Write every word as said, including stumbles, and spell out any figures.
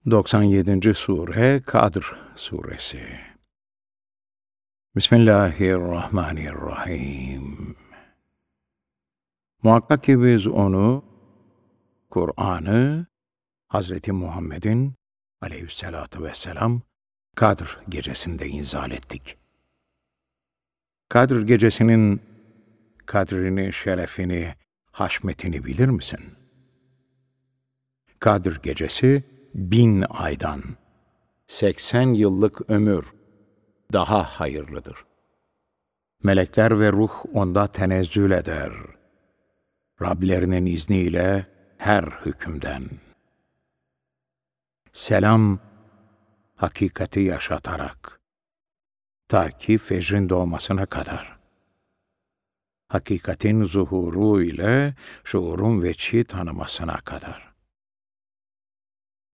doksan yedinci sure Kadr suresi. Bismillahirrahmanirrahim. Muhakkak ki biz onu, Kur'an'ı, Hazreti Muhammed'in aleyhissalatu vesselam Kadr gecesinde inzal ettik. Kadr gecesinin kadrini, şerefini, haşmetini bilir misin? Kadr gecesi bin aydan, seksen yıllık ömür daha hayırlıdır. Melekler ve ruh onda tenezzül eder. Rablerinin izniyle her hükümden. Selam, hakikati yaşatarak, ta ki fecrin doğmasına kadar. Hakikatin zuhuru ile şuurun veçhi tanımasına kadar.